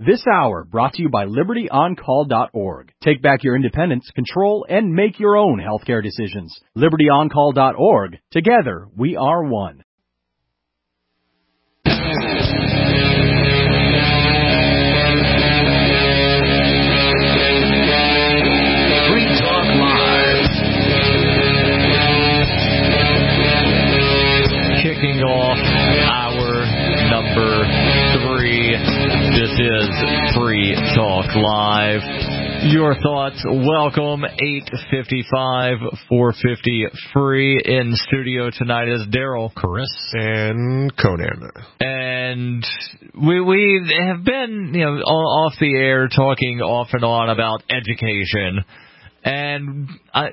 This hour brought to you by LibertyOnCall.org. Take back your independence, control, and make your own healthcare decisions. LibertyOnCall.org. Together, we are one. Free Talk Live. Kicking off hour number 3. This is Free Talk Live. Your thoughts, welcome. 855 450 free. In studio tonight is Daryl, Chris, and Conan. And we have been, off the air talking off and on about education, and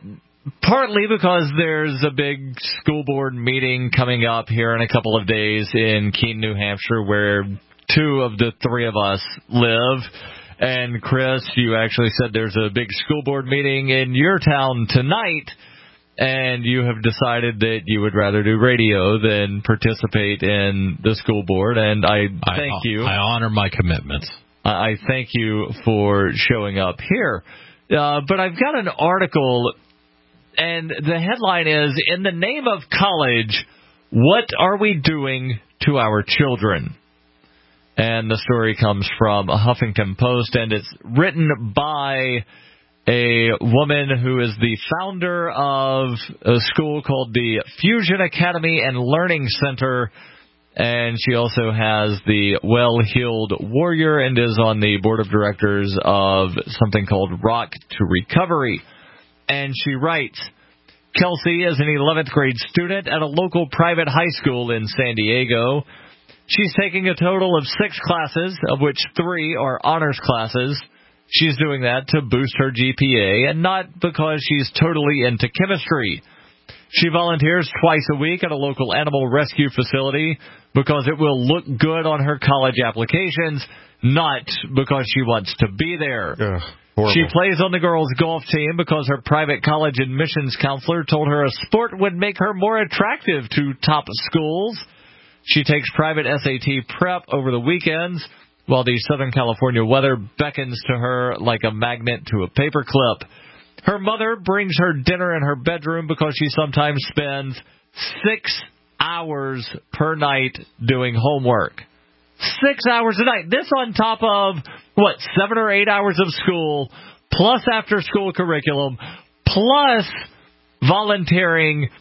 partly because there's a big school board meeting coming up here in a couple of days in Keene, New Hampshire, where 2 of the 3 of us live. And Chris, you actually said there's a big school board meeting in your town tonight, and you have decided that you would rather do radio than participate in the school board. And I thank you. I honor my commitments. I thank you for showing up here. But I've got an article, and the headline is, "In the name of college, what are we doing to our children?" And the story comes from a Huffington Post, and it's written by a woman who is the founder of a school called the Fusion Academy and Learning Center, and she also has the Well-Heeled Warrior and is on the board of directors of something called Rock to Recovery. And she writes, "Kelsey is an 11th grade student at a local private high school in San Diego. She's taking a total of 6 classes, of which 3 are honors classes. She's doing that to boost her GPA and not because she's totally into chemistry. She volunteers twice a week at a local animal rescue facility because it will look good on her college applications, not because she wants to be there. She plays on the girls' golf team because her private college admissions counselor told her a sport would make her more attractive to top schools. She takes private SAT prep over the weekends, while the Southern California weather beckons to her like a magnet to a paperclip. Her mother brings her dinner in her bedroom because she sometimes spends 6 hours per night doing homework." 6 hours a night. This on top of, 7 or 8 hours of school, plus after-school curriculum, plus volunteering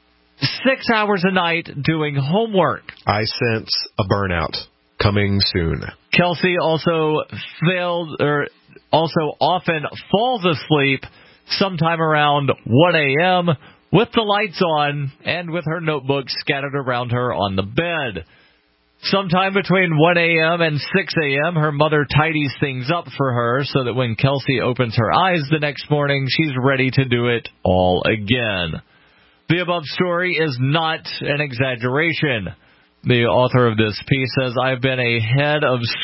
6 hours a night doing homework. I sense a burnout coming soon. Kelsey also often falls asleep sometime around 1 a.m. with the lights on and with her notebook scattered around her on the bed. Sometime between 1 a.m. and 6 a.m., her mother tidies things up for her so that when Kelsey opens her eyes the next morning, she's ready to do it all again. The above story is not an exaggeration. The author of this piece says, I have been a head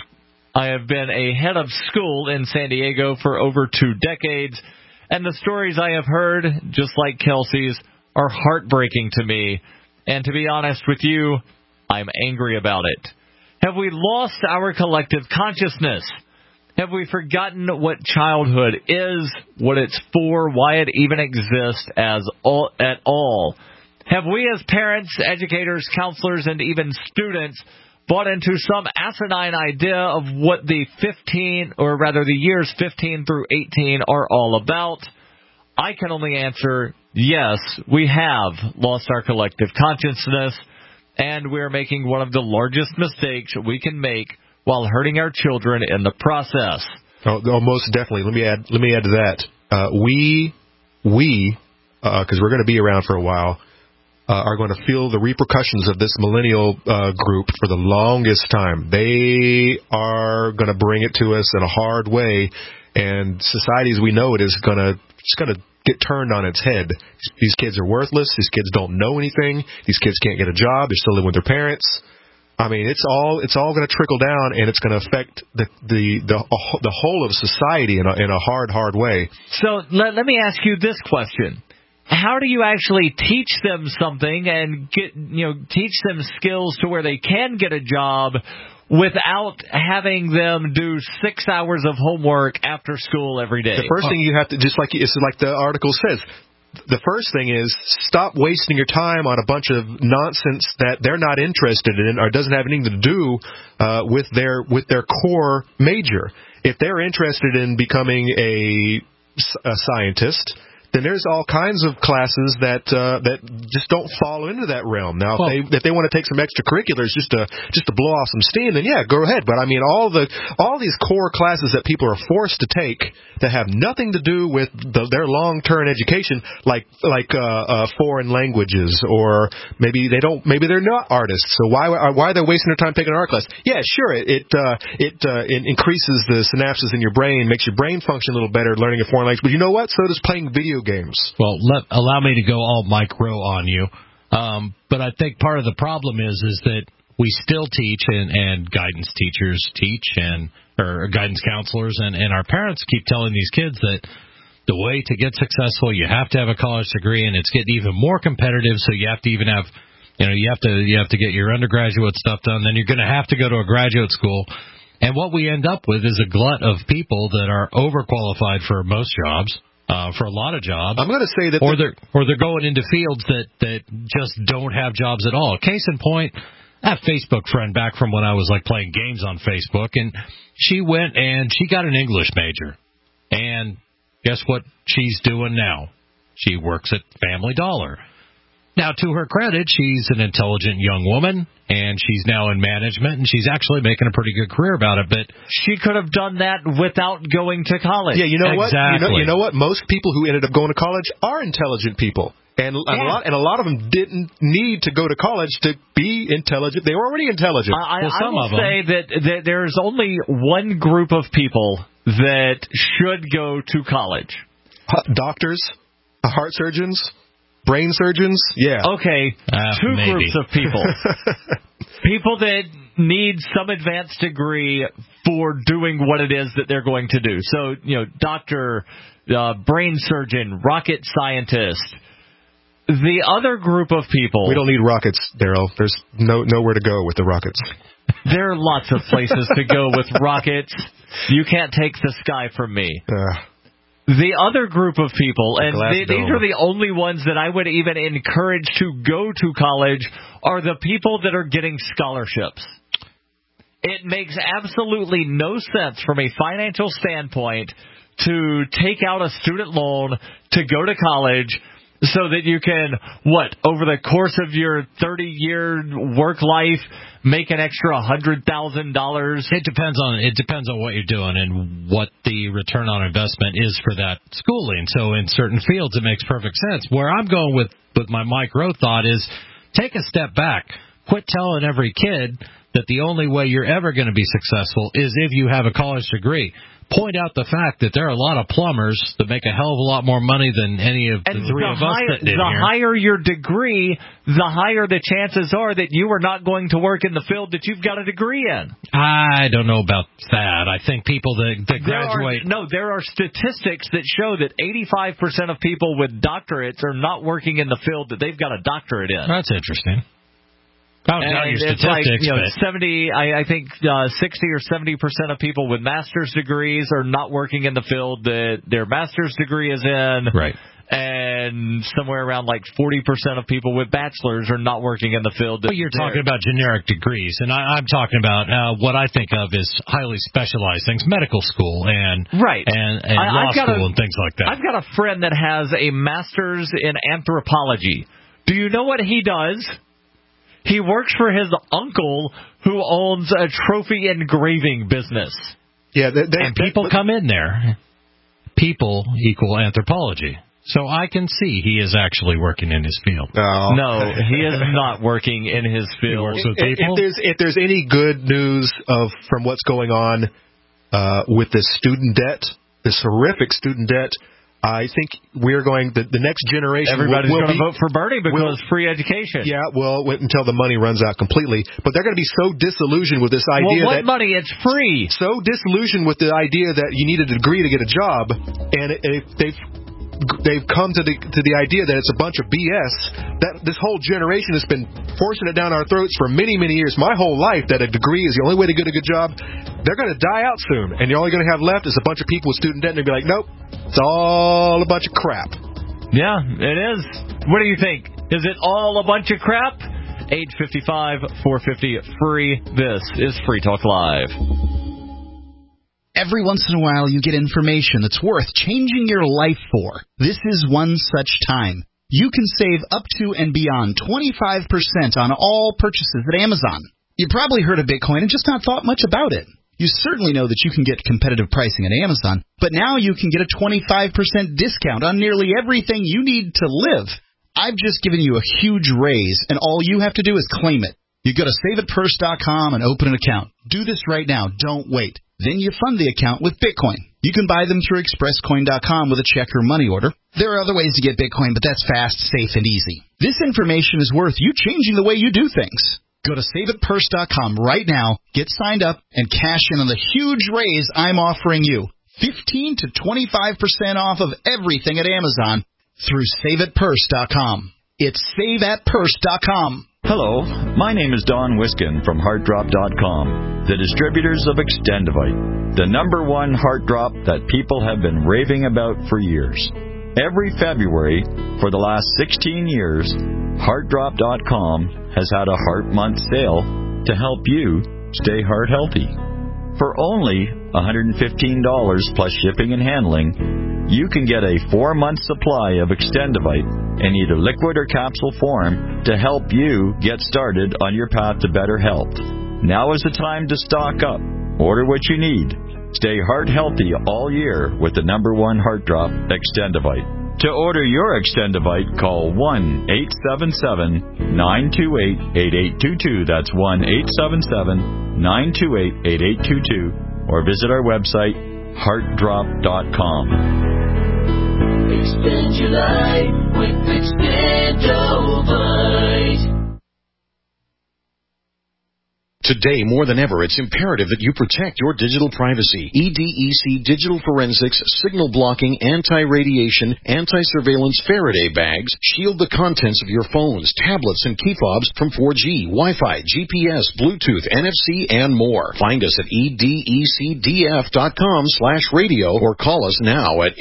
of school in San Diego for over 2 decades, and the stories I have heard, just like Kelsey's, are heartbreaking to me. And to be honest with you, I'm angry about it. Have we lost our collective consciousness? Have we forgotten what childhood is, what it's for, why it even exists at all? Have we as parents, educators, counselors, and even students bought into some asinine idea of what the years 15 through 18 are all about? I can only answer, yes, we have lost our collective consciousness, and we're making one of the largest mistakes we can make while hurting our children in the process. Oh, most definitely. Let me add to that. We, because we're going to be around for a while, are going to feel the repercussions of this millennial group for the longest time. They are going to bring it to us in a hard way, and society as we know it is going to get turned on its head. These kids are worthless. These kids don't know anything. These kids can't get a job. They're still living with their parents. I mean, it's all going to trickle down, and it's going to affect the whole of society in a hard way. So let me ask you this question: how do you actually teach them something and teach them skills to where they can get a job without having them do 6 hours of homework after school every day. The first thing you have to, just like the article says, the first thing is stop wasting your time on a bunch of nonsense that they're not interested in or doesn't have anything to do with their core major. If they're interested in becoming a scientist, then there's all kinds of classes that just don't fall into that realm. Now, if they want to take some extracurriculars just to blow off some steam, then yeah, go ahead. But I mean, all these core classes that people are forced to take that have nothing to do with their long-term education, like foreign languages, or maybe they're not artists. So why are they wasting their time taking an art class? Yeah, sure, it increases the synapses in your brain, makes your brain function a little better learning a foreign language. But you know what? So does playing video games. Well, allow me to go all Mike Rowe on you. But I think part of the problem is that we still teach, and guidance teachers teach, or guidance counselors, and our parents keep telling these kids that the way to get successful, you have to have a college degree, and it's getting even more competitive. So you have to even have, you have to get your undergraduate stuff done. Then you're going to have to go to a graduate school. And what we end up with is a glut of people that are overqualified for most jobs. For a lot of jobs, I'm going to say that, or they're going into fields that just don't have jobs at all. Case in point, I have a Facebook friend back from when I was playing games on Facebook, and she went and she got an English major, and guess what she's doing now? She works at Family Dollar. Now, to her credit, she's an intelligent young woman, and she's now in management, and she's actually making a pretty good career about it. But she could have done that without going to college. Yeah, you know exactly. what? You know what? Most people who ended up going to college are intelligent people. And a lot of them didn't need to go to college to be intelligent. They were already intelligent. I will say that there's only one group of people that should go to college. Doctors, heart surgeons, brain surgeons, yeah. Okay, two maybe. groups of people. People that need some advanced degree for doing what it is that they're going to do. So, doctor, brain surgeon, rocket scientist. The other group of people... We don't need rockets, Daryl. There's nowhere to go with the rockets. There are lots of places to go with rockets. You can't take the sky from me. The other group of people, and these are the only ones that I would even encourage to go to college, are the people that are getting scholarships. It makes absolutely no sense from a financial standpoint to take out a student loan to go to college so that you can, over the course of your 30-year work life, make an extra $100,000? It depends on what you're doing and what the return on investment is for that schooling. So in certain fields, it makes perfect sense. Where I'm going with my Mike Rowe thought is take a step back. Quit telling every kid that the only way you're ever going to be successful is if you have a college degree. Point out the fact that there are a lot of plumbers that make a hell of a lot more money than any of the three of us that did here. The higher your degree, the higher the chances are that you are not going to work in the field that you've got a degree in. I don't know about that. I think people that graduate... There are statistics that show that 85% of people with doctorates are not working in the field that they've got a doctorate in. That's interesting. I don't know your statistics, but 60 or 70% of people with master's degrees are not working in the field that their master's degree is in. Right. And somewhere around 40% of people with bachelors are not working in the field. But you're talking about generic degrees, and I'm talking about what I think of as highly specialized things, medical school and law school and things like that. I've got a friend that has a master's in anthropology. Do you know what he does? He works for his uncle, who owns a trophy engraving business. Yeah, and people come in there. People equal anthropology. So I can see he is actually working in his field. No, he is not working in his field. He works with people. If there's any good news from what's going on with this student debt, this horrific student debt, I think the next generation... Everybody's going to vote for Bernie because free education. Yeah, well, until the money runs out completely. But they're going to be so disillusioned with this idea what money? It's free. So disillusioned with the idea that you need a degree to get a job, and if they've they've come to the idea that it's a bunch of BS. That this whole generation has been forcing it down our throats for many, many years. My whole life, that a degree is the only way to get a good job. They're going to die out soon, and you're only going to have left is a bunch of people with student debt, and they'll be like, nope, it's all a bunch of crap. Yeah, it is. What do you think? Is it all a bunch of crap? 855-450-FREE. This is Free Talk Live. Every once in a while, you get information that's worth changing your life for. This is one such time. You can save up to and beyond 25% on all purchases at Amazon. You probably heard of Bitcoin and just not thought much about it. You certainly know that you can get competitive pricing at Amazon, but now you can get a 25% discount on nearly everything you need to live. I've just given you a huge raise, and all you have to do is claim it. You go to SaveItPurse.com and open an account. Do this right now. Don't wait. Then you fund the account with Bitcoin. You can buy them through ExpressCoin.com with a check or money order. There are other ways to get Bitcoin, but that's fast, safe, and easy. This information is worth you changing the way you do things. Go to SaveItPurse.com right now, get signed up, and cash in on the huge raise I'm offering you. 15 to 25% off of everything at Amazon through SaveItPurse.com. It's SaveAtPurse.com. Hello, my name is Don Wiskin from HeartDrop.com, the distributors of Extendivite, the #1 heart drop that people have been raving about for years. Every February for the last 16 years, HeartDrop.com has had a Heart Month sale to help you stay heart healthy. For only $115 plus shipping and handling, you can get a 4-month supply of Extendivite in either liquid or capsule form to help you get started on your path to better health. Now is the time to stock up. Order what you need. Stay heart healthy all year with the #1 heart drop, Extendivite. To order your Extendivite, call 1-877-928-8822. That's 1-877-928-8822. Or visit our website, heartdrop.com. Expand your life with Extendivite. Today, more than ever, it's imperative that you protect your digital privacy. EDEC Digital Forensics Signal Blocking Anti-Radiation Anti-Surveillance Faraday bags shield the contents of your phones, tablets, and key fobs from 4G, Wi-Fi, GPS, Bluetooth, NFC, and more. Find us at edecdf.com/radio or call us now at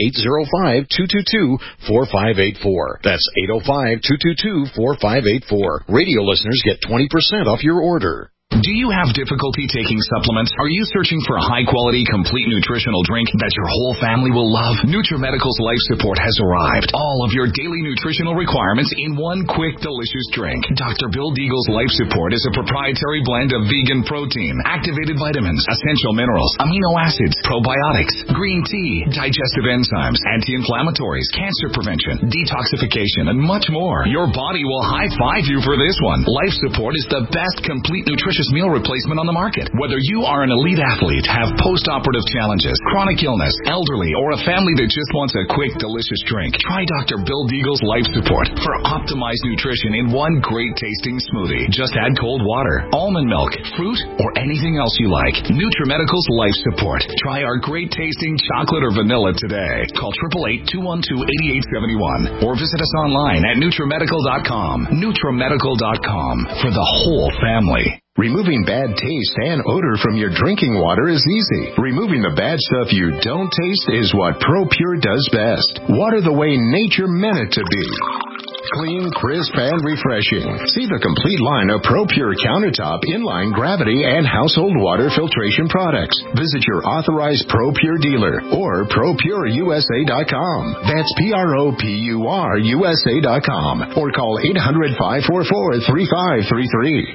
805-222-4584. That's 805-222-4584. Radio listeners get 20% off your order. Do you have difficulty taking supplements? Are you searching for a high-quality, complete nutritional drink that your whole family will love? NutriMedical's Life Support has arrived. All of your daily nutritional requirements in one quick, delicious drink. Dr. Bill Deagle's Life Support is a proprietary blend of vegan protein, activated vitamins, essential minerals, amino acids, probiotics, green tea, digestive enzymes, anti-inflammatories, cancer prevention, detoxification, and much more. Your body will high-five you for this one. Life Support is the best complete nutritious meal replacement on the market. Whether you are an elite athlete, have post-operative challenges, chronic illness, elderly, or a family that just wants a quick, delicious drink, try Dr. Bill Deagle's Life Support for optimized nutrition in one great tasting smoothie. Just add cold water, almond milk, fruit, or anything else you like. NutriMedical's Life Support. Try our great tasting chocolate or vanilla today. Call 888-212-8871 or visit us online at NutriMedical.com. NutriMedical.com for the whole family. Removing bad taste and odor from your drinking water is easy. Removing the bad stuff you don't taste is what ProPure does best. Water the way nature meant it to be. Clean, crisp, and refreshing. See the complete line of ProPure countertop, inline, gravity, and household water filtration products. Visit your authorized ProPure dealer or ProPureUSA.com. That's ProPureUSA.com or call 800-544-3533.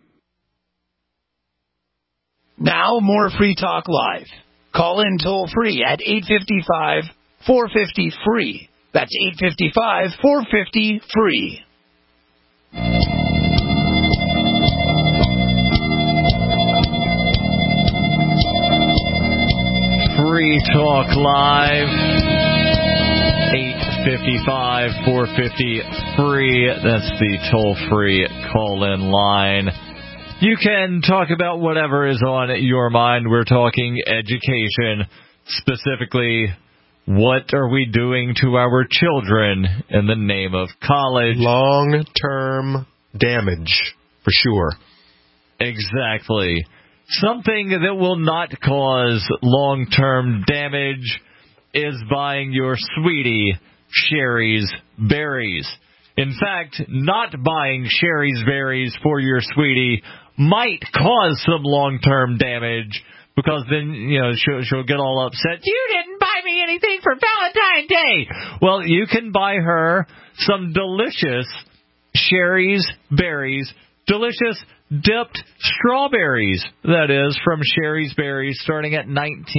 Now, more Free Talk Live. Call in toll-free at 855-450-FREE. That's 855-450-FREE. Free Talk Live. 855-450-FREE. That's the toll-free call-in line. You can talk about whatever is on your mind. We're talking education, specifically What are we doing to our children in the name of college? Long-term damage, for sure. Exactly. Something that will not cause long-term damage is buying your sweetie Sherry's berries. In fact, not buying Sherry's berries for your sweetie might cause some long-term damage, because then, she'll get all upset. You didn't buy me anything for Valentine's Day. Well, you can buy her some delicious Sherry's berries, delicious dipped strawberries, that is, from Sherry's Berries, starting at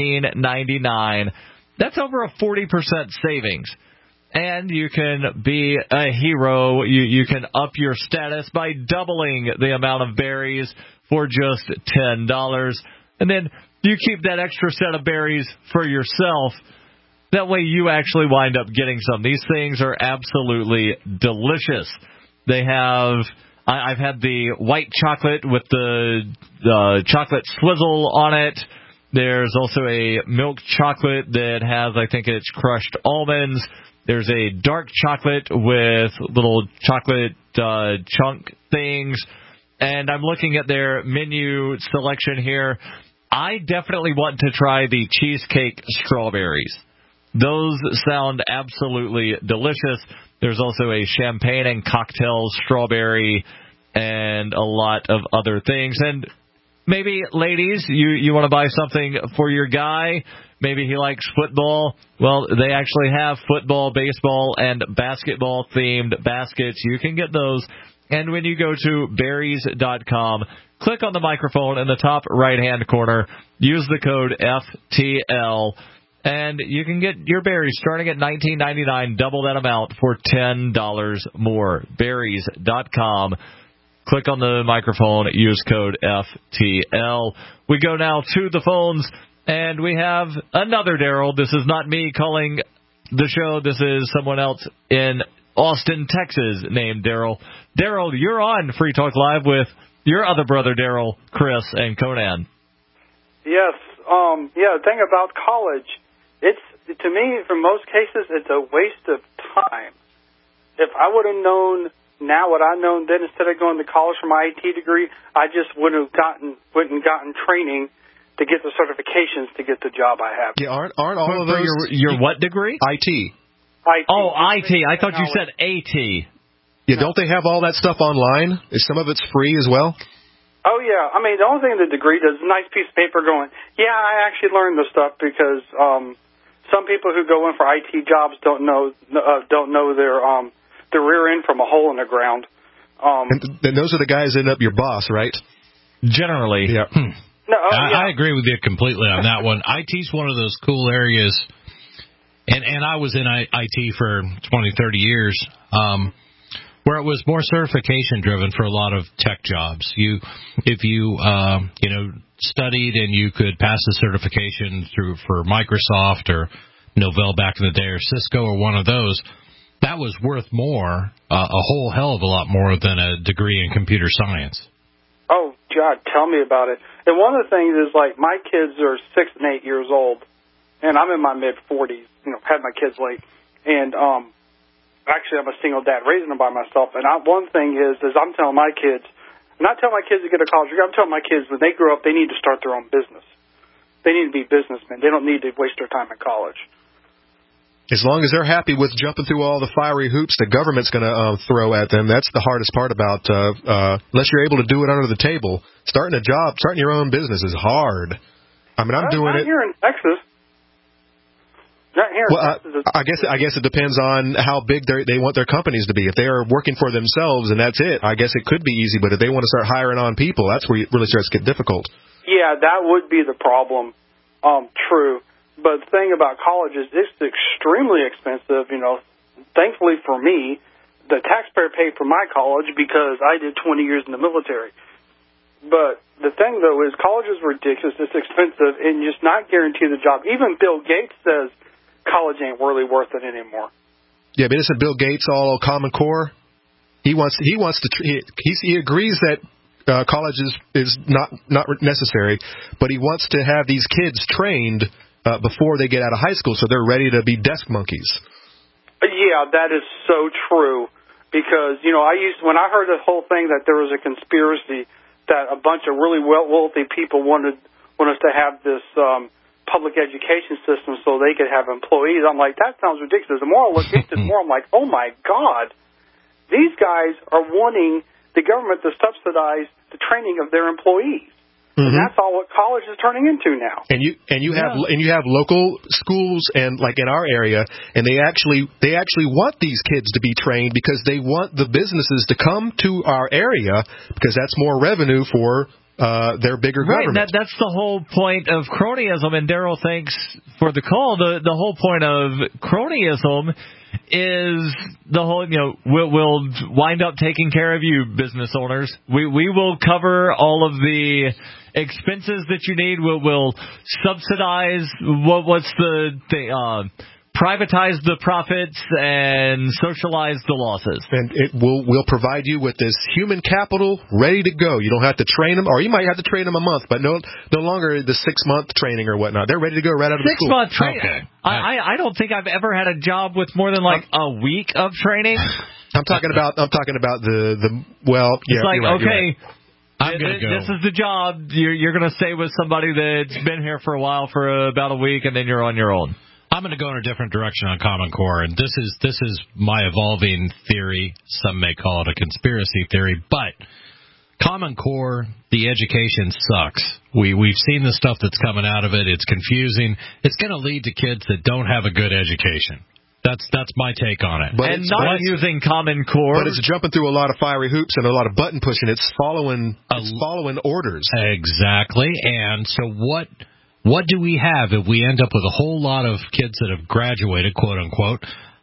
$19.99. That's over a 40% savings. And you can be a hero. You can up your status by doubling the amount of berries for just $10. And then you keep that extra set of berries for yourself. That way you actually wind up getting some. These things are absolutely delicious. They have... I've had the white chocolate with the chocolate swizzle on it. There's also a milk chocolate that has, I think it's crushed almonds. There's a dark chocolate with little chocolate chunk things. And I'm looking at their menu selection here. I definitely want to try the cheesecake strawberries. Those sound absolutely delicious. There's also a champagne and cocktail strawberry and a lot of other things. And maybe, ladies, you want to buy something for your guy. Maybe he likes football. Well, they actually have football, baseball, and basketball-themed baskets. You can get those. And when you go to berries.com, click on the microphone in the top right-hand corner. Use the code FTL. And you can get your berries starting at $19.99, double that amount for $10 more. Berries.com. Click on the microphone, use code FTL. We go now to the phones, and we have another Daryl. This is not me calling the show. This is someone else in Austin, Texas, named Daryl. Daryl, you're on Free Talk Live with your other brother, Daryl, Chris, and Conan. Yes. The thing about college, to me, for most cases, it's a waste of time. If I would have known now what I known then, instead of going to college for my IT degree, I just went and gotten training to get the certifications to get the job I have. Yeah, aren't all of those your what degree? IT. IT. Oh, IT. I thought you said AT. Yeah, don't they have all that stuff online? Is some of it's free as well? Oh, yeah. I mean, the only thing the degree does is a nice piece of paper going, yeah, I actually learned this stuff, because some people who go in for IT jobs don't know their rear end from a hole in the ground. And those are the guys that end up your boss, right? Generally. Yeah. No, I agree with you completely on that one. IT's one of those cool areas, and I was in IT for 20, 30 years, where it was more certification driven for a lot of tech jobs. If you studied and you could pass the certification for Microsoft or Novell back in the day, or Cisco or one of those, that was worth more, a whole hell of a lot more than a degree in computer science. Oh, God, tell me about it. And one of the things is, like, my kids are 6 and 8 years old, and I'm in my mid-40s, had my kids late. And actually, I'm a single dad raising them by myself. And one thing is I'm telling my kids, I'm not telling my kids to get a college degree. I'm telling my kids when they grow up, they need to start their own business. They need to be businessmen. They don't need to waste their time in college. As long as they're happy with jumping through all the fiery hoops the government's going to throw at them, that's the hardest part about, unless you're able to do it under the table. Starting a job, starting your own business is hard. I mean, I'm doing it. Not here in Texas. Not here in Texas. I guess it depends on how big they want their companies to be. If they are working for themselves and that's it, I guess it could be easy. But if they want to start hiring on people, that's where it really starts to get difficult. Yeah, that would be the problem. True. But the thing about college is it's extremely expensive. Thankfully for me, the taxpayer paid for my college because I did 20 years in the military. But the thing, though, is college is ridiculous. It's expensive and just not guaranteed the job. Even Bill Gates says college ain't really worth it anymore. Yeah, but isn't Bill Gates all Common Core? He agrees that college is not necessary, but he wants to have these kids trained before they get out of high school, so they're ready to be desk monkeys. Yeah, that is so true. Because, when I heard the whole thing that there was a conspiracy that a bunch of really wealthy people want us to have this public education system so they could have employees, I'm like, that sounds ridiculous. The more I look into it, the more I'm like, oh, my God. These guys are wanting the government to subsidize the training of their employees. And that's all what college is turning into now. And you have local schools and like in our area, and they actually want these kids to be trained because they want the businesses to come to our area because that's more revenue for their bigger government. Right, that's the whole point of cronyism. And Daryl, thanks for the call. The whole point of cronyism is the whole, we'll wind up taking care of you, business owners. We will cover all of the expenses that you need. We'll subsidize what's the thing, privatize the profits and socialize the losses. And we'll provide you with this human capital ready to go. You don't have to train them, or you might have to train them a month, but no longer the 6-month training or whatnot. They're ready to go right out of the school. 6-month training. Okay. I don't think I've ever had a job with more than like a week of training. I'm talking about the well, yeah. It's like, you're right, okay. I'm gonna go. This is the job. You're going to stay with somebody that's been here for a while, for about a week, and then you're on your own. I'm going to go in a different direction on Common Core, and this is my evolving theory. Some may call it a conspiracy theory, but Common Core, the education sucks. We've seen the stuff that's coming out of it. It's confusing. It's going to lead to kids that don't have a good education. That's my take on it. But and not using Common Core. But it's jumping through a lot of fiery hoops and a lot of button pushing. It's following orders. Exactly. And so what do we have if we end up with a whole lot of kids that have graduated, quote unquote,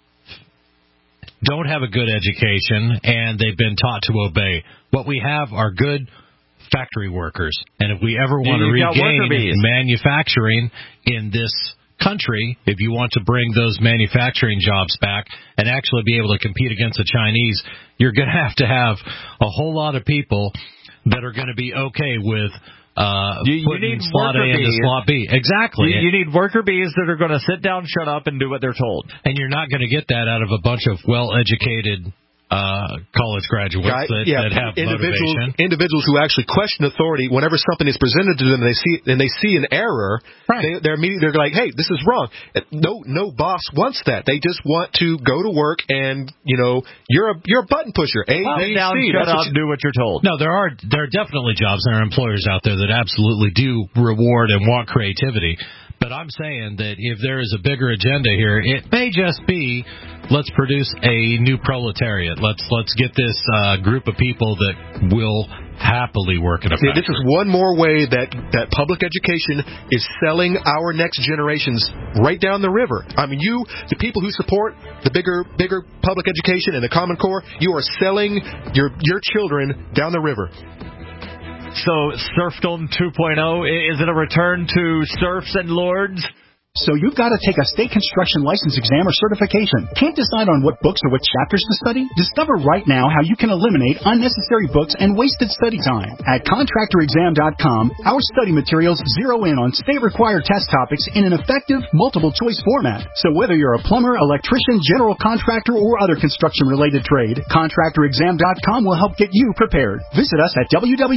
don't have a good education, and they've been taught to obey? What we have are good factory workers. And if we ever want to regain manufacturing in this country, if you want to bring those manufacturing jobs back and actually be able to compete against the Chinese, you're going to have a whole lot of people that are going to be okay with you need slot A into slot B. Exactly. You need worker bees that are going to sit down, shut up, and do what they're told. And you're not going to get that out of a bunch of well-educated college graduates that have motivation. Individuals who actually question authority whenever something is presented to them and they see an error, right. they're like, hey, this is wrong. No boss wants that. They just want to go to work and, you're a button pusher. A, B, down, C. Shut up, do what you're told. No, there are definitely jobs and there are employers out there that absolutely do reward and want creativity. But I'm saying that if there is a bigger agenda here, it may just be, let's produce a new proletariat. Let's get this group of people that will happily work in a factory. This is one more way that public education is selling our next generations right down the river. I mean, the people who support the bigger public education and the Common Core, you are selling your children down the river. So, Serfdom 2.0, is it a return to serfs and lords? So you've got to take a state construction license exam or certification. Can't decide on what books or what chapters to study? Discover right now how you can eliminate unnecessary books and wasted study time. At contractorexam.com, our study materials zero in on state-required test topics in an effective, multiple-choice format. So whether you're a plumber, electrician, general contractor, or other construction-related trade, contractorexam.com will help get you prepared. Visit us at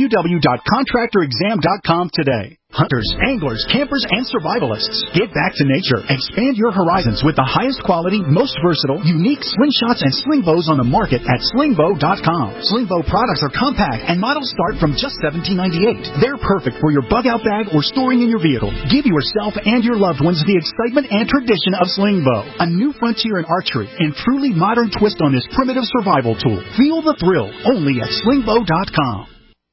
www.contractorexam.com today. Hunters, anglers, campers, and survivalists. Get back to nature. Expand your horizons with the highest quality, most versatile, unique slingshots and sling bows on the market at slingbow.com. Slingbow products are compact and models start from just $17.98. They're perfect for your bug-out bag or storing in your vehicle. Give yourself and your loved ones the excitement and tradition of Slingbow, a new frontier in archery and truly modern twist on this primitive survival tool. Feel the thrill only at slingbow.com.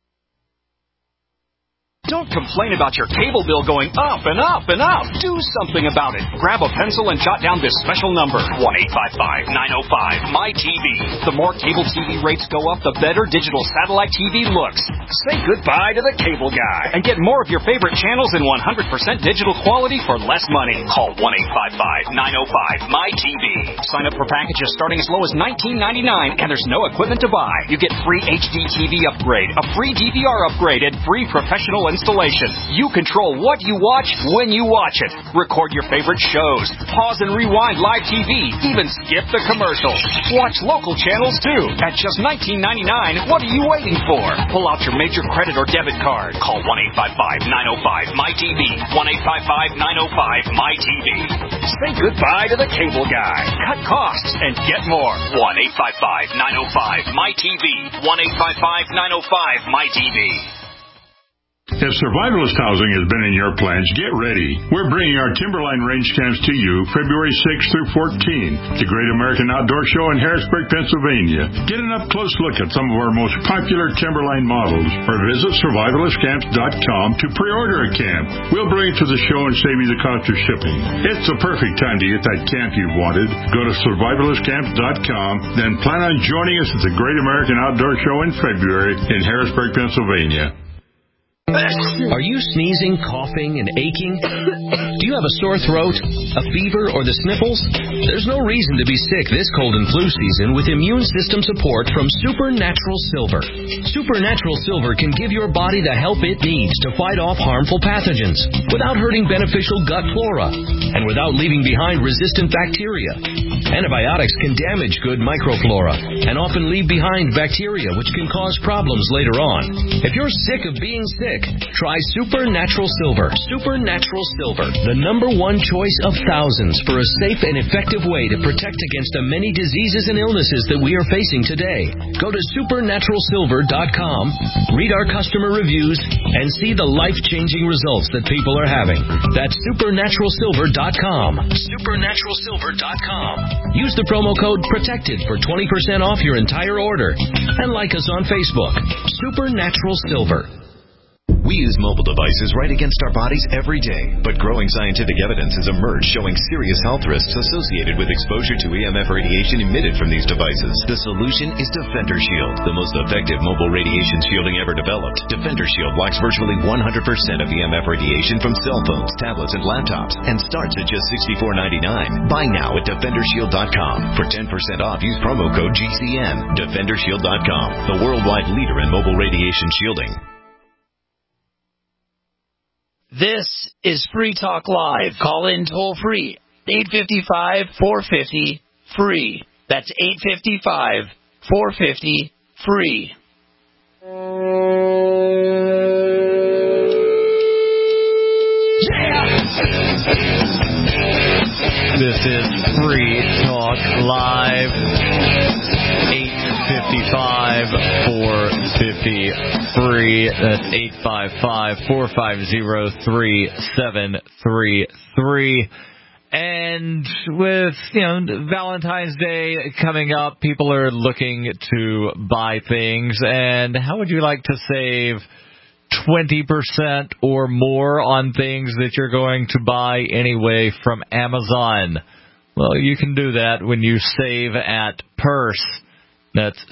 Don't complain about your cable bill going up and up and up. Do something about it. Grab a pencil and jot down this special number, 1-855-905-MY-TV. The more cable TV rates go up, the better digital satellite TV looks. Say goodbye to the cable guy and get more of your favorite channels in 100% digital quality for less money. Call 1-855-905-MY-TV. Sign up for packages starting as low as $19.99, and there's no equipment to buy. You get free HD TV upgrade, a free DVR upgrade, and free professional installation. You control what you watch when you watch it. Record your favorite shows. Pause and rewind live TV. Even skip the commercials. Watch local channels too. At just $19.99, what are you waiting for? Pull out your major credit or debit card. Call 1-855-905-MyTV. 1-855-905-MyTV. Say goodbye to the cable guy. Cut costs and get more. 1-855-905-MyTV. 1-855-905-MyTV. If survivalist housing has been in your plans, get ready. We're bringing our Timberline Range Camps to you February 6th through 14th, the Great American Outdoor Show in Harrisburg, Pennsylvania. Get an up-close look at some of our most popular Timberline models, or visit survivalistcamps.com to pre-order a camp. We'll bring it to the show and save you the cost of shipping. It's the perfect time to get that camp you've wanted. Go to survivalistcamps.com, then plan on joining us at the Great American Outdoor Show in February in Harrisburg, Pennsylvania. Are you sneezing, coughing, and aching? Do you have a sore throat, a fever, or the sniffles? There's no reason to be sick this cold and flu season with immune system support from Supernatural Silver. Supernatural Silver can give your body the help it needs to fight off harmful pathogens without hurting beneficial gut flora and without leaving behind resistant bacteria. Antibiotics can damage good microflora and often leave behind bacteria which can cause problems later on. If you're sick of being sick, try Supernatural Silver. Supernatural Silver, the #1 choice of thousands for a safe and effective way to protect against the many diseases and illnesses that we are facing today. Go to supernaturalsilver.com, read our customer reviews, and see the life-changing results that people are having. That's supernaturalsilver.com. Supernaturalsilver.com. Use the promo code PROTECTED for 20% off your entire order. And like us on Facebook. Supernatural Silver. We use mobile devices right against our bodies every day, but growing scientific evidence has emerged showing serious health risks associated with exposure to EMF radiation emitted from these devices. The solution is Defender Shield, the most effective mobile radiation shielding ever developed. Defender Shield blocks virtually 100% of EMF radiation from cell phones, tablets, and laptops, and starts at just $64.99. Buy now at DefenderShield.com. For 10% off, use promo code GCN. DefenderShield.com, the worldwide leader in mobile radiation shielding. This is Free Talk Live. Call in toll free. 855-450-FREE. That's 855-450-FREE. This is Free Talk Live. 855-450-FREE. That's 855-450-3733. And with, Valentine's Day coming up, people are looking to buy things. And how would you like to save 20% or more on things that you're going to buy anyway from Amazon? Well, you can do that when you save at Purse. That's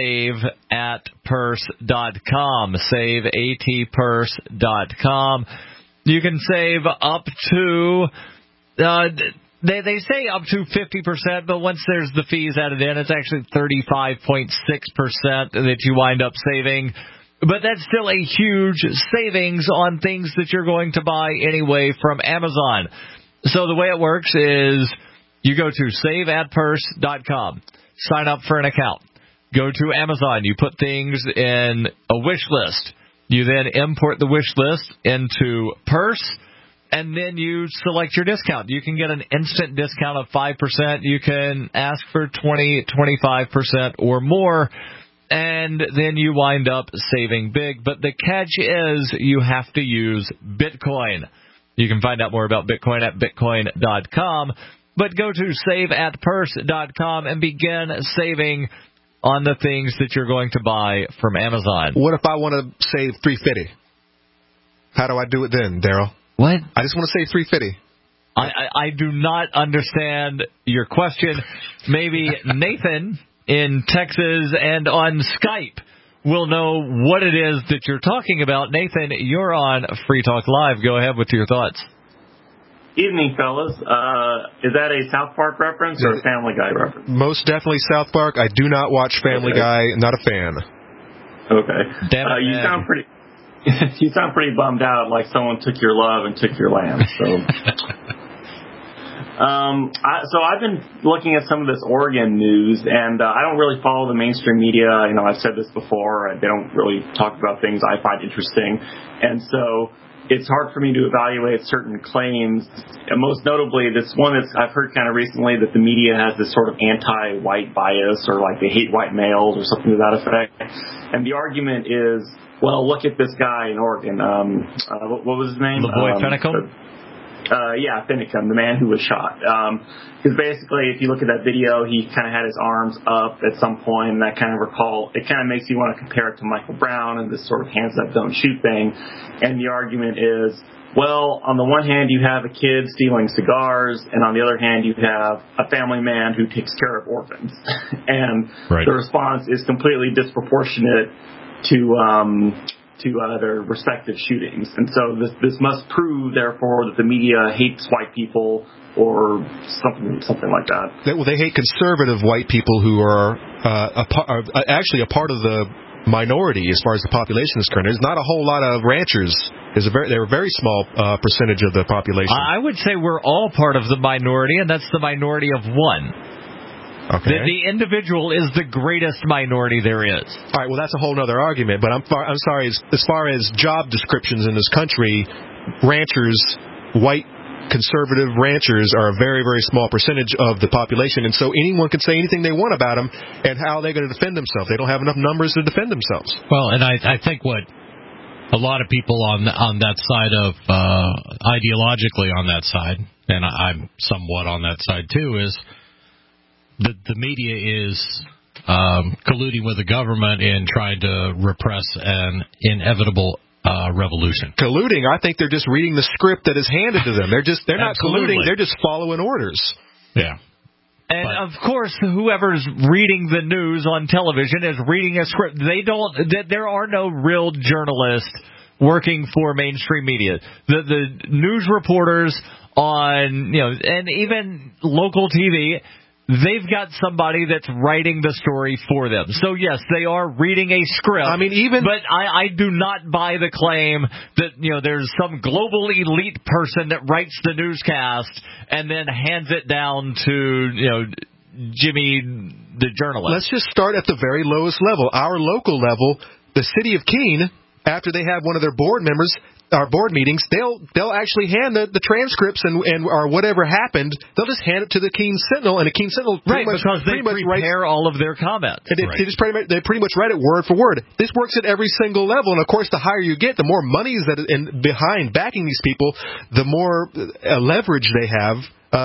saveatpurse.com. Saveatpurse.com. You can save up to, they say up to 50%, but once there's the fees added in, it's actually 35.6% that you wind up saving. But that's still a huge savings on things that you're going to buy anyway from Amazon. So the way it works is you go to saveatpurse.com, sign up for an account. Go to Amazon. You put things in a wish list. You then import the wish list into Purse, and then you select your discount. You can get an instant discount of 5%. You can ask for 20, 25% or more, and then you wind up saving big. But the catch is you have to use Bitcoin. You can find out more about Bitcoin at bitcoin.com. But go to saveatpurse.com and begin saving on the things that you're going to buy from Amazon. What if I want to save $350? How do I do it then, Daryl? What? I just want to save $350. I do not understand your question. Maybe Nathan in Texas and on Skype will know what it is that you're talking about. Nathan, you're on Free Talk Live. Go ahead with your thoughts. Evening, fellas. Is that a South Park reference or a Family Guy reference? Most definitely South Park. I do not watch Family Guy. Not a fan. Okay. Damn it, you sound pretty. you sound pretty bummed out, like someone took your love and took your land. So, so I've been looking at some of this Oregon news, and I don't really follow the mainstream media. I've said this before. They don't really talk about things I find interesting, and so it's hard for me to evaluate certain claims. And most notably, this one that I've heard kind of recently, that the media has this sort of anti-white bias, or like they hate white males or something to that effect. And the argument is, well, look at this guy in Oregon. What was his name? LaVoy Finicum? Yeah, Finicum, the man who was shot. Because basically, if you look at that video, he kind of had his arms up at some point, and that kind of makes you want to compare it to Michael Brown and this sort of hands up, don't shoot thing. And the argument is, well, on the one hand, you have a kid stealing cigars, and on the other hand, you have a family man who takes care of orphans. And the response is completely disproportionate to their respective shootings. And so this must prove, therefore, that the media hates white people or something like that. They hate conservative white people who are actually a part of the minority as far as the population is concerned. There's not a whole lot of ranchers. They're a very small percentage of the population. I would say we're all part of the minority, and that's the minority of one. Okay. The individual is the greatest minority there is. All right, well, that's a whole other argument. But I'm sorry, as far as job descriptions in this country, ranchers, white conservative ranchers are a very, very small percentage of the population. And so anyone can say anything they want about them, and how are they going to defend themselves? They don't have enough numbers to defend themselves. Well, and I think what a lot of people on that side of, ideologically on that side, and I'm somewhat on that side too, is the media is colluding with the government in trying to repress an inevitable revolution. Colluding? I think they're just reading the script that is handed to them. They're not colluding. They're just following orders. Yeah. And of course, whoever's reading the news on television is reading a script. There are no real journalists working for mainstream media. The news reporters on, and even local TV, they've got somebody that's writing the story for them. So, yes, they are reading a script. But I do not buy the claim that, there's some global elite person that writes the newscast and then hands it down to, Jimmy, the journalist. Let's just start at the very lowest level. Our local level, the city of Keene, after they have one of their board members, our board meetings, they'll actually hand the transcripts and or whatever happened. They'll just hand it to the Keene Sentinel, and the Keene Sentinel because they prepare all of their comments. They pretty much write it word for word. This works at every single level, and of course, the higher you get, the more money is behind backing these people, the more leverage they have.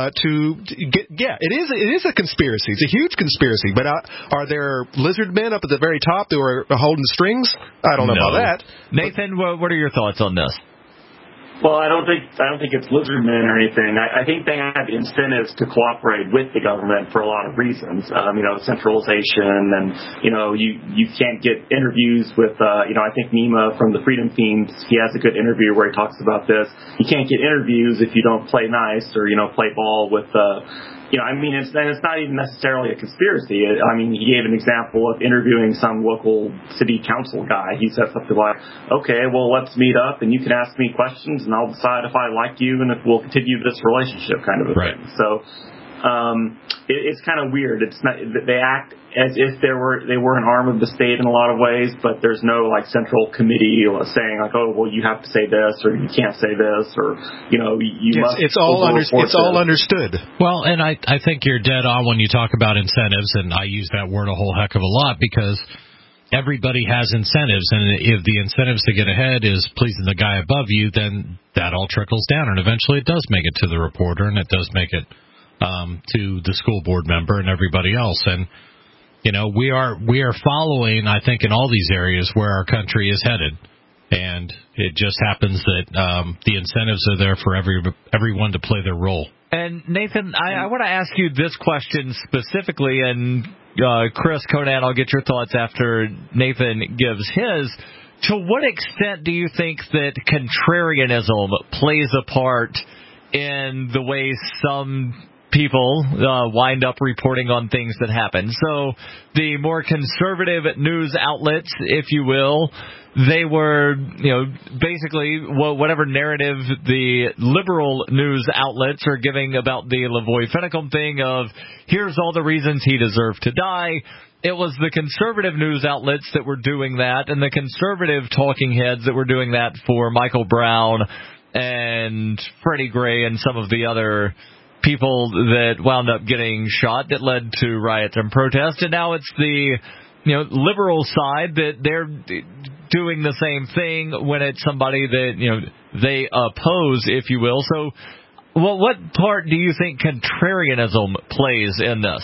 It is a conspiracy. It's a huge conspiracy. But are there lizard men up at the very top who are holding strings? I don't know about that. Nathan, what are your thoughts on this? Well, I don't think it's lizard men or anything. I think they have incentives to cooperate with the government for a lot of reasons. Centralization, and you can't get interviews with. I think Nima from the Freedom Fiends, he has a good interview where he talks about this. You can't get interviews if you don't play nice or play ball with. It's not even necessarily a conspiracy. He gave an example of interviewing some local city council guy. He said something like, okay, well, let's meet up and you can ask me questions and I'll decide if I like you and if we'll continue this relationship kind of a thing. So it's kind of weird. It's not, they act as if they were an arm of the state in a lot of ways, but there's no central committee saying oh, well, you have to say this or you can't say this or you must. It's all understood. Well, and I think you're dead on when you talk about incentives, and I use that word a whole heck of a lot because everybody has incentives, and if the incentives to get ahead is pleasing the guy above you, then that all trickles down, and eventually it does make it to the reporter, and it does make it to the school board member and everybody else. And we are following, I think, in all these areas where our country is headed, and it just happens that the incentives are there for everyone to play their role. And Nathan, I want to ask you this question specifically, and Chris, Conan, I'll get your thoughts after Nathan gives his. To what extent do you think that contrarianism plays a part in the way some people wind up reporting on things that happen. So the more conservative news outlets, if you will, they were, basically whatever narrative the liberal news outlets are giving about the Lavoie Finicum thing of here's all the reasons he deserved to die. It was the conservative news outlets that were doing that, and the conservative talking heads that were doing that for Michael Brown and Freddie Gray and some of the other people that wound up getting shot that led to riots and protests. And now it's the liberal side that they're doing the same thing when it's somebody that they oppose, if you will. So what part do you think contrarianism plays in this?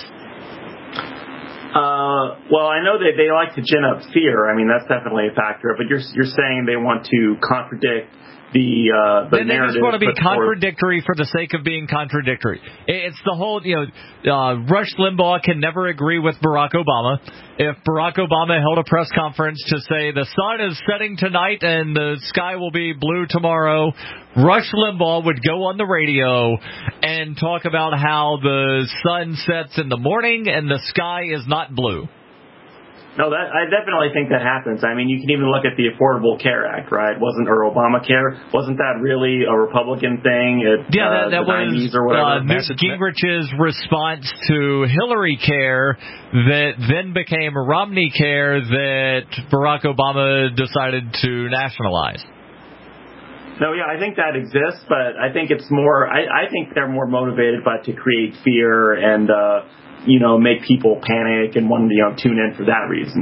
Well, I know that they like to gin up fear. I mean, that's definitely a factor. But you're saying they want to contradict the narrative. They just want to be contradictory for the sake of being contradictory. It's the whole, Rush Limbaugh can never agree with Barack Obama. If Barack Obama held a press conference to say the sun is setting tonight and the sky will be blue tomorrow, Rush Limbaugh would go on the radio and talk about how the sun sets in the morning and the sky is not blue. No, I definitely think that happens. I mean, you can even look at the Affordable Care Act, right? Or Obamacare. Wasn't that really a Republican thing at that the 90s or whatever? Newt Gingrich's response to Hillary Care that then became Romney Care that Barack Obama decided to nationalize. No, yeah, I think that exists, but I think it's more, I think they're more motivated to create fear and, make people panic and want to, tune in for that reason.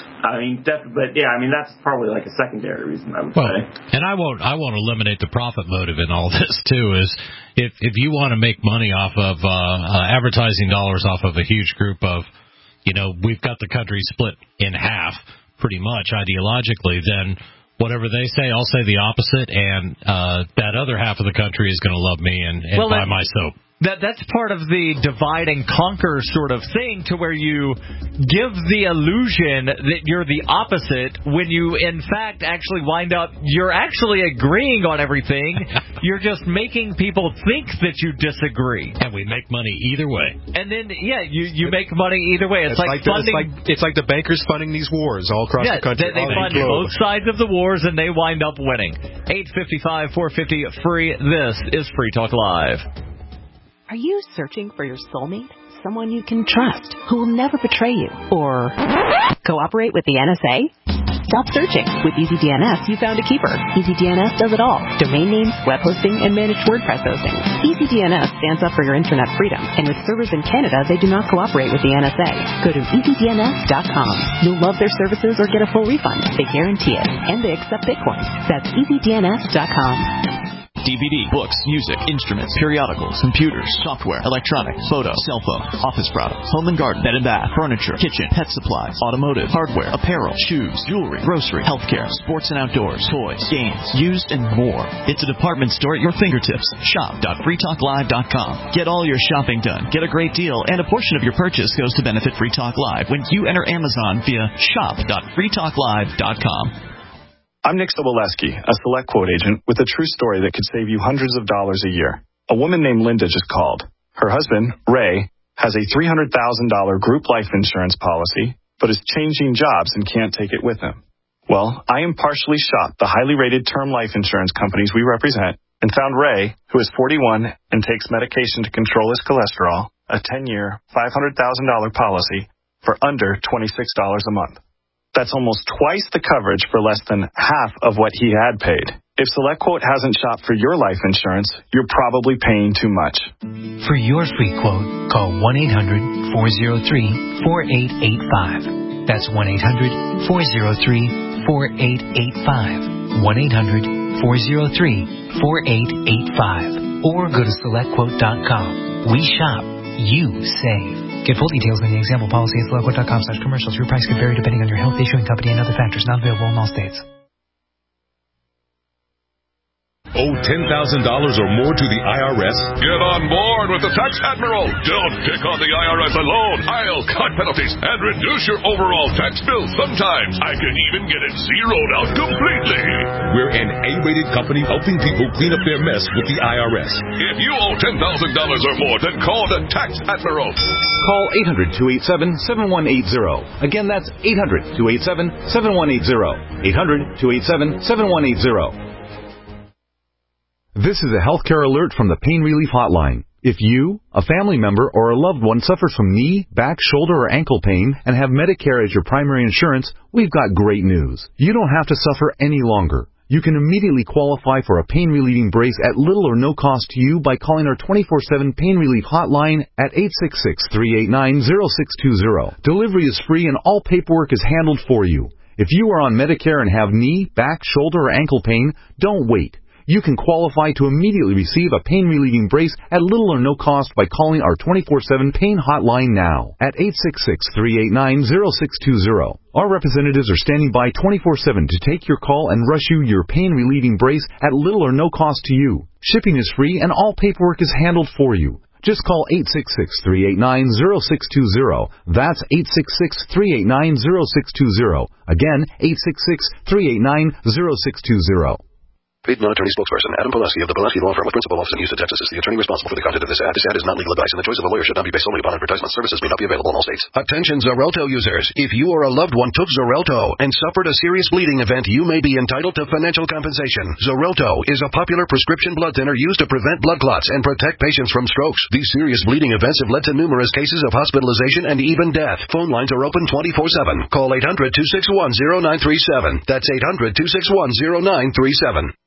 That's probably like a secondary reason, I would say. And I won't eliminate the profit motive in all this too. Is if you want to make money off of advertising dollars off of a huge group of, we've got the country split in half pretty much ideologically, then whatever they say, I'll say the opposite, and that other half of the country is going to love me and buy my soap. That's part of the divide and conquer sort of thing, to where you give the illusion that you're the opposite when you, in fact, actually wind up, you're actually agreeing on everything. You're just making people think that you disagree. And we make money either way. And then, you make money either way. It's like funding. It's like the bankers funding these wars all across the country. They fund both sides of the wars, and they wind up winning. 855-450 free. This is Free Talk Live. Are you searching for your soulmate? Someone you can trust, who will never betray you, or cooperate with the NSA? Stop searching. With EasyDNS, you found a keeper. EasyDNS does it all. Domain names, web hosting, and managed WordPress hosting. EasyDNS stands up for your internet freedom, and with servers in Canada, they do not cooperate with the NSA. Go to EasyDNS.com. You'll love their services or get a full refund. They guarantee it, and they accept Bitcoin. That's EasyDNS.com. DVD, books, music, instruments, periodicals, computers, software, electronics, photo, cell phone, office products, home and garden, bed and bath, furniture, kitchen, pet supplies, automotive, hardware, apparel, shoes, jewelry, grocery, healthcare, sports and outdoors, toys, games, used, and more. It's a department store at your fingertips. Shop.freetalklive.com. Get all your shopping done, get a great deal, and a portion of your purchase goes to benefit Free Talk Live when you enter Amazon via shop.freetalklive.com. I'm Nick Soboleski, a Select Quote agent with a true story that could save you hundreds of dollars a year. A woman named Linda just called. Her husband, Ray, has a $300,000 group life insurance policy, but is changing jobs and can't take it with him. Well, I impartially shopped the highly rated term life insurance companies we represent and found Ray, who is 41 and takes medication to control his cholesterol, a 10-year, $500,000 policy for under $26 a month. That's almost twice the coverage for less than half of what he had paid. If SelectQuote hasn't shopped for your life insurance, you're probably paying too much. For your free quote, call 1-800-403-4885. That's 1-800-403-4885. 1-800-403-4885. Or go to SelectQuote.com. We shop. You save. Get full details in the example policy at SelectQuote.com/commercials. Your price could vary depending on your health, issuing company, and other factors. Not available in all states. Owe $10,000 or more to the IRS? Get on board with the Tax Admiral. Don't pick on the IRS alone. I'll cut penalties and reduce your overall tax bill. Sometimes I can even get it zeroed out completely. We're an A-rated company helping people clean up their mess with the IRS. If you owe $10,000 or more, then call the Tax Admiral. Call 800-287-7180. Again, that's 800-287-7180. 800-287-7180. This is a healthcare alert from the Pain Relief Hotline. If you, a family member, or a loved one suffers from knee, back, shoulder, or ankle pain and have Medicare as your primary insurance, we've got great news. You don't have to suffer any longer. You can immediately qualify for a pain-relieving brace at little or no cost to you by calling our 24/7 Pain Relief Hotline at 866-389-0620. Delivery is free and all paperwork is handled for you. If you are on Medicare and have knee, back, shoulder, or ankle pain, don't wait. You can qualify to immediately receive a pain-relieving brace at little or no cost by calling our 24/7 Pain Hotline now at 866-389-0620. Our representatives are standing by 24/7 to take your call and rush you your pain-relieving brace at little or no cost to you. Shipping is free and all paperwork is handled for you. Just call 866-389-0620. That's 866-389-0620. Again, 866-389-0620. Paid non-attorney spokesperson Adam Pulaski of the Pulaski Law Firm with principal office in Houston, Texas is the attorney responsible for the content of this ad. This ad is not legal advice, and the choice of a lawyer should not be based solely upon advertisement. Services may not be available in all states. Attention Xarelto users. If you or a loved one took Xarelto and suffered a serious bleeding event, you may be entitled to financial compensation. Xarelto is a popular prescription blood thinner used to prevent blood clots and protect patients from strokes. These serious bleeding events have led to numerous cases of hospitalization and even death. Phone lines are open 24/7. Call 800-261-0937. That's 800-261-0937.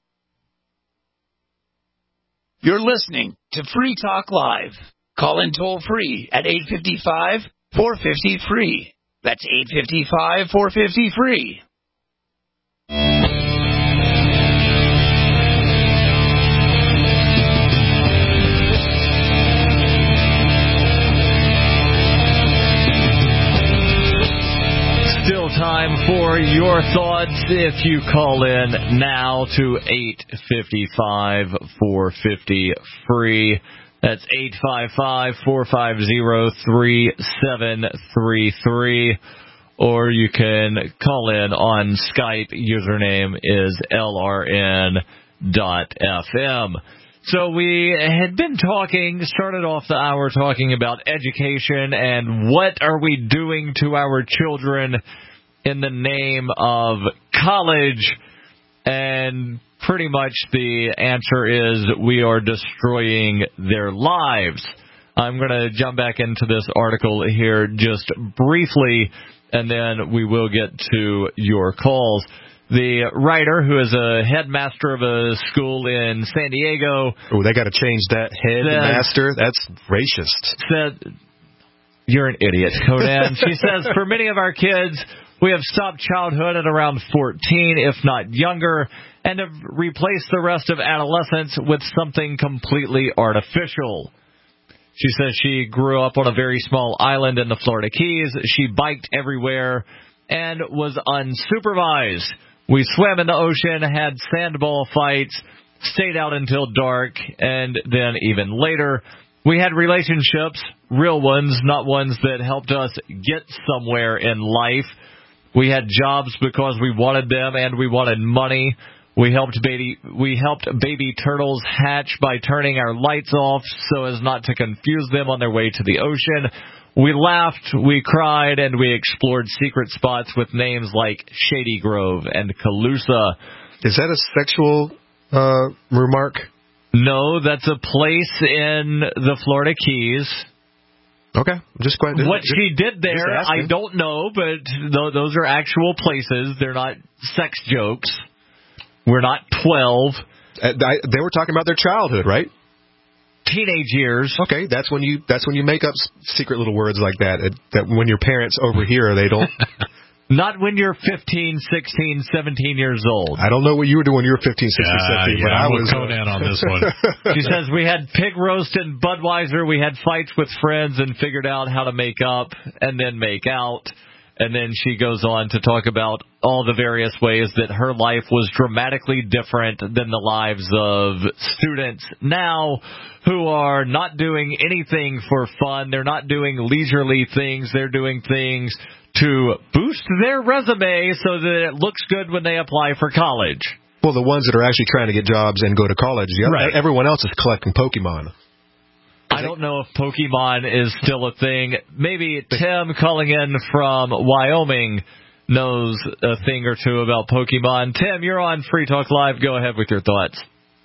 You're listening to Free Talk Live. Call in toll free at 855-450-FREE. That's 855-450-FREE. Still time for your thoughts if you call in now to 855-450-FREE. That's 855-450-3733. Or you can call in on Skype. Username is LRN.FM. So we had been started off the hour talking about education and what are we doing to our children in the name of college, and pretty much the answer is we are destroying their lives. I'm going to jump back into this article here just briefly, and then we will get to your calls. The writer, who is a headmaster of a school in San Diego... Oh, they got to change that headmaster? That's racist. Said, you're an idiot, Conan. She says, for many of our kids, we have stopped childhood at around 14, if not younger, and have replaced the rest of adolescence with something completely artificial. She says she grew up on a very small island in the Florida Keys. She biked everywhere and was unsupervised. We swam in the ocean, had sandball fights, stayed out until dark, and then even later, we had relationships, real ones, not ones that helped us get somewhere in life. We had jobs because we wanted them and we wanted money. We helped baby turtles hatch by turning our lights off so as not to confuse them on their way to the ocean. We laughed, we cried, and we explored secret spots with names like Shady Grove and Calusa. Is that a sexual remark? No, that's a place in the Florida Keys. Okay. Just quite, what she did there, I don't know, but those are actual places. They're not sex jokes. We're not 12. They were talking about their childhood, right? Teenage years. Okay, that's when you make up secret little words like that. That when your parents overhear, they don't. Not when you're 15, 16, 17 years old. I don't know what you were doing when you were 15, 16, 17, but I was Conan on this one. She says we had pig roast and Budweiser. We had fights with friends and figured out how to make up and then make out. And then she goes on to talk about all the various ways that her life was dramatically different than the lives of students now who are not doing anything for fun. They're not doing leisurely things. They're doing things to boost their resume so that it looks good when they apply for college. Well, the ones that are actually trying to get jobs and go to college, Right. Everyone else is collecting Pokemon. I don't know if Pokemon is still a thing. Maybe Tim calling in from Wyoming knows a thing or two about Pokemon. Tim, you're on Free Talk Live. Go ahead with your thoughts.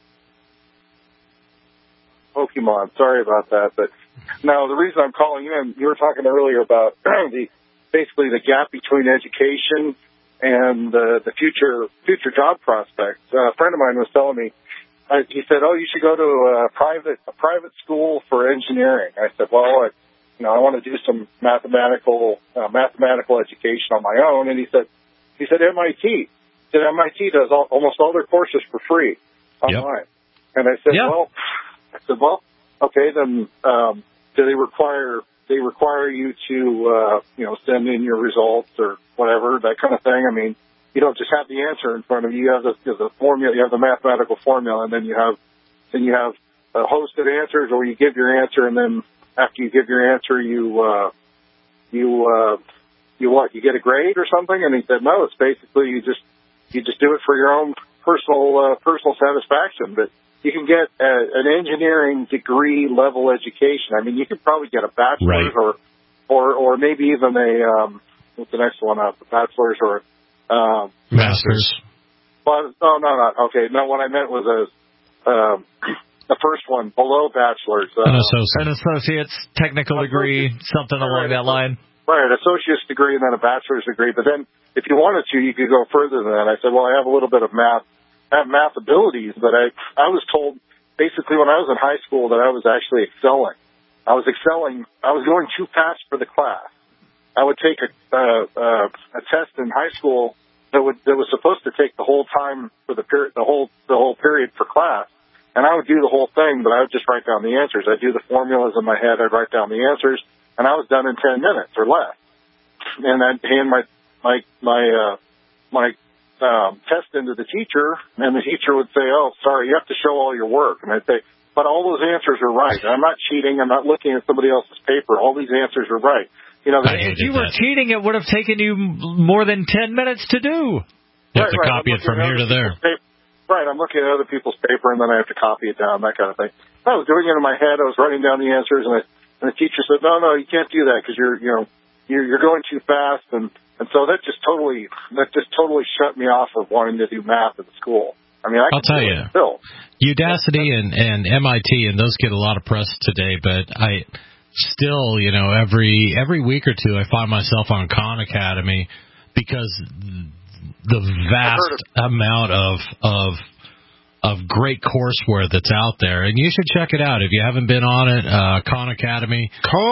Pokemon. Sorry about that. But no, the reason I'm calling in, you were talking earlier about basically the gap between education and the future job prospects. A friend of mine was telling me, he said, "Oh, you should go to a private school for engineering." I said, "Well, I want to do some mathematical education on my own." And he said MIT. He said MIT does almost all their courses for free online. Yep. And I said, well, okay, then do they require you to send in your results or whatever, that kind of thing? I mean, you don't just have the answer in front of you. You have the formula, you have the mathematical formula, and then you have a host of answers, or you give your answer, and then after you give your answer, you get a grade or something. And he said, no, it's basically you just do it for your own personal satisfaction. But you can get an engineering degree level education. I mean, you could probably get a bachelor's or maybe even a what's the next one up? A bachelor's or master's. Well, no. Okay, no. What I meant was the first one below bachelor's. An associate's technical degree, something along that line. Right, an associate's degree and then a bachelor's degree. But then, if you wanted to, you could go further than that. I said, well, I have a little bit of math. I have math abilities, but I was told basically when I was in high school that I was actually excelling. I was going too fast for the class. I would take a test in high school that was supposed to take the whole time for the whole period for class, and I would do the whole thing, but I would just write down the answers. I'd do the formulas in my head. I'd write down the answers, and I was done in 10 minutes or less. And I'd hand my test into the teacher, and the teacher would say, "Oh, sorry, you have to show all your work." And I'd say, "But all those answers are right. I'm not cheating. I'm not looking at somebody else's paper. All these answers are right." If you were cheating, it would have taken you more than 10 minutes to do. You have to copy it from here to there. Right, I'm looking at other people's paper, and then I have to copy it down, that kind of thing. I was doing it in my head. I was writing down the answers, and the teacher said, "No, you can't do that because you're going too fast." And so that just totally shut me off of wanting to do math at school. I mean, I'll tell you, Udacity and MIT, and those get a lot of press today, but I still, every week or two I find myself on Khan Academy because the vast amount of great courseware that's out there, and you should check it out if you haven't been on it. Khan Academy.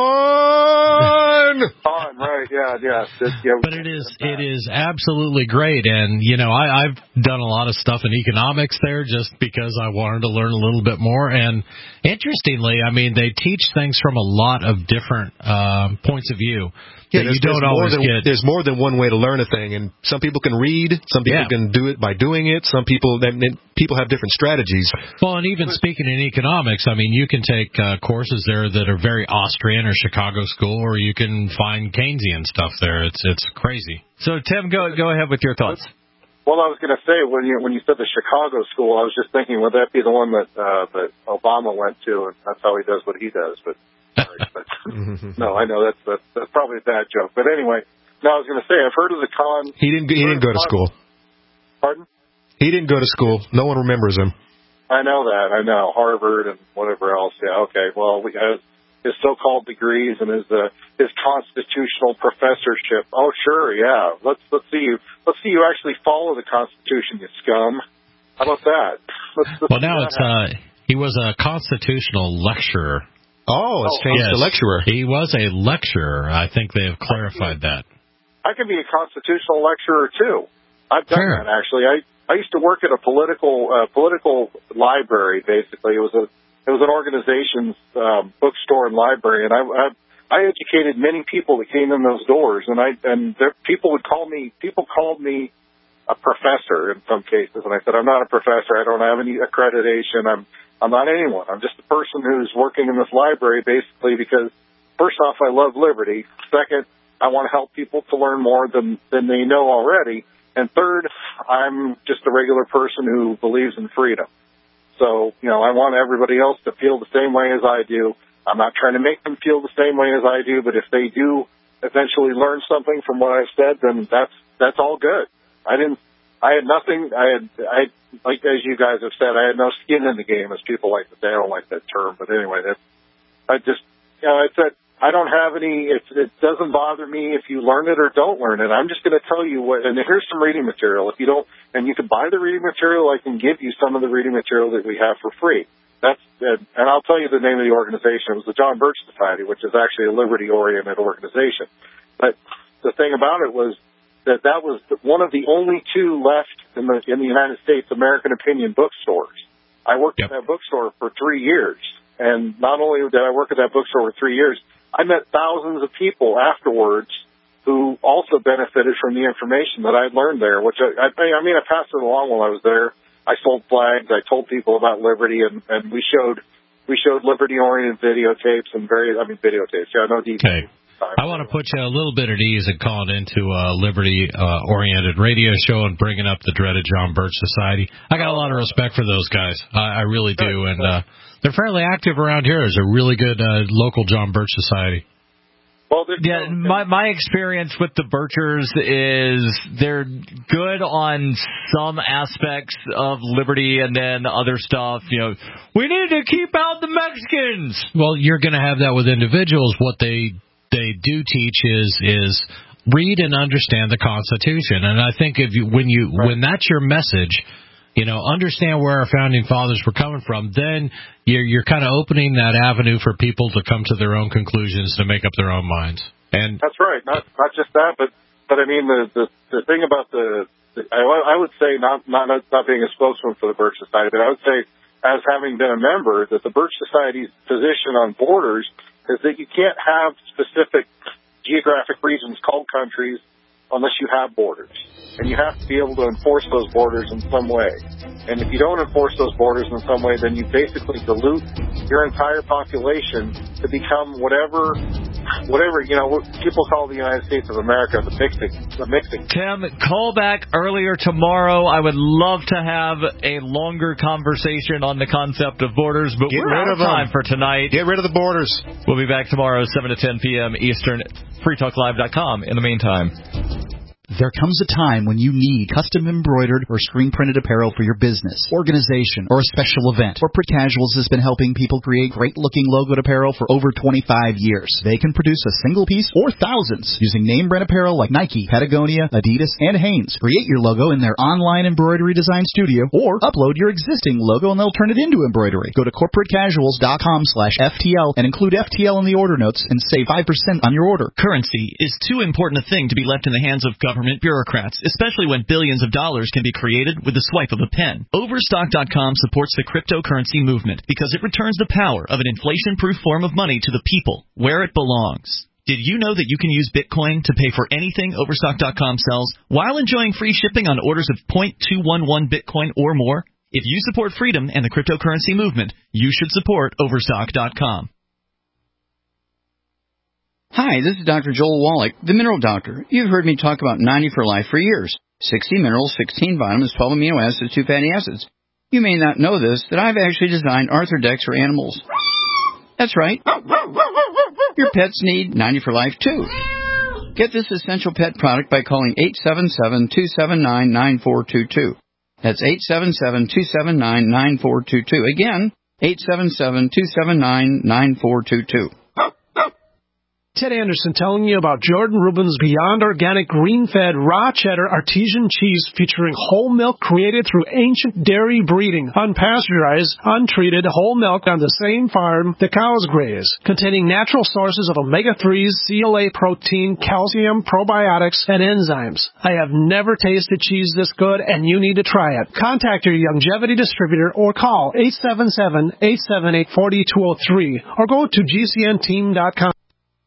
Khan, right? Yeah. But it is absolutely great, and I've done a lot of stuff in economics there just because I wanted to learn a little bit more. And interestingly, I mean, they teach things from a lot of different points of view. Yeah, there's more than one way to learn a thing, and some people can read, some people can do it by doing it, some people have different strategies. Well, and even speaking in economics, I mean, you can take courses there that are very Austrian or Chicago school, or you can find Keynesian stuff there. It's crazy. So, Tim, go ahead with your thoughts. Well, I was going to say when you said the Chicago school, I was just thinking, would that be the one that Obama went to, and that's how he does what he does? But no, I know that's probably a bad joke. But anyway, no, I was going to say I've heard of the Khan. He didn't go to school. Pardon? He didn't go to school. No one remembers him. I know that. I know Harvard and whatever else. Yeah. Okay. Well, his so-called degrees and his constitutional professorship. Oh, sure. Yeah. Let's see you actually follow the Constitution, you scum. How about that? Well, now he was a constitutional lecturer. Oh, it's changed to lecturer. He was a lecturer. I think they have clarified that. I can be a constitutional lecturer too. I've done that actually. I used to work at a political library. Basically, it was an organization's bookstore and library, and I educated many people that came in those doors, and people called me a professor in some cases, and I said, I'm not a professor. I don't have any accreditation. I'm not anyone. I'm just a person who's working in this library basically because, first off, I love liberty. Second, I want to help people to learn more than they know already. And third, I'm just a regular person who believes in freedom. So, I want everybody else to feel the same way as I do. I'm not trying to make them feel the same way as I do, but if they do eventually learn something from what I've said, then that's all good. I had nothing, like as you guys have said, I had no skin in the game, as people like to say. I don't like that term, but anyway, I said, I don't have any, it doesn't bother me if you learn it or don't learn it. I'm just going to tell you what, and here's some reading material. If you don't, and you can buy the reading material, I can give you some of the reading material that we have for free. And I'll tell you the name of the organization. It was the John Birch Society, which is actually a liberty-oriented organization. But the thing about it was that was one of the only two left in the United States American Opinion bookstores. I worked at that bookstore for 3 years. And not only did I work at that bookstore for 3 years, I met thousands of people afterwards who also benefited from the information that I'd learned there, which I passed it along while I was there. I sold flags. I told people about liberty, and we showed liberty-oriented videotapes and videotapes. Yeah, no DVDs. Okay. I want to put you a little bit at ease and calling into a liberty-oriented radio show and bringing up the dreaded John Birch Society. I got a lot of respect for those guys. I really do, and they're fairly active around here. There's a really good local John Birch Society. Well, my experience with the Birchers is they're good on some aspects of liberty, and then other stuff, we need to keep out the Mexicans. Well, you're going to have that with individuals. What they do teach is read and understand the Constitution, and I think when that's your message, understand where our founding fathers were coming from, then you're kind of opening that avenue for people to come to their own conclusions, to make up their own minds. And that's right. Not just that, but I mean the thing about I would say not being a spokesman for the Birch Society, but I would say, as having been a member, that the Birch Society's position on borders is that you can't have specific geographic regions called countries unless you have borders. And you have to be able to enforce those borders in some way. And if you don't enforce those borders in some way, then you basically dilute your entire population to become whatever people call the United States of America, the mixing. Tim, call back earlier tomorrow. I would love to have a longer conversation on the concept of borders, but we're out of time for tonight. Get rid of the borders. We'll be back tomorrow, 7 to 10 p.m. Eastern, freetalklive.com. In the meantime, there comes a time when you need custom embroidered or screen-printed apparel for your business, organization, or a special event. Corporate Casuals has been helping people create great-looking logoed apparel for over 25 years. They can produce a single piece or thousands using name-brand apparel like Nike, Patagonia, Adidas, and Hanes. Create your logo in their online embroidery design studio or upload your existing logo and they'll turn it into embroidery. Go to corporatecasuals.com/FTL and include FTL in the order notes and save 5% on your order. Currency is too important a thing to be left in the hands of government bureaucrats, especially when billions of dollars can be created with the swipe of a pen. Overstock.com supports the cryptocurrency movement because it returns the power of an inflation-proof form of money to the people where it belongs. Did you know that you can use Bitcoin to pay for anything Overstock.com sells while enjoying free shipping on orders of 0.211 Bitcoin or more? If you support freedom and the cryptocurrency movement, you should support Overstock.com. Hi, this is Dr. Joel Wallach, the Mineral Doctor. You've heard me talk about 90 for Life for years. 60 minerals, 16 vitamins, 12 amino acids, 2 fatty acids. You may not know this, that I've actually designed Arthrodex for animals. That's right. Your pets need 90 for Life, too. Get this essential pet product by calling 877-279-9422. That's 877-279-9422. Again, 877-279-9422. Ted Anderson telling you about Jordan Rubin's Beyond Organic Green-Fed Raw Cheddar Artesian Cheese featuring whole milk created through ancient dairy breeding, unpasteurized, untreated whole milk on the same farm the cows graze, containing natural sources of omega-3s, CLA protein, calcium, probiotics, and enzymes. I have never tasted cheese this good, and you need to try it. Contact your Longevity distributor or call 877-878-4203 or go to GCNteam.com.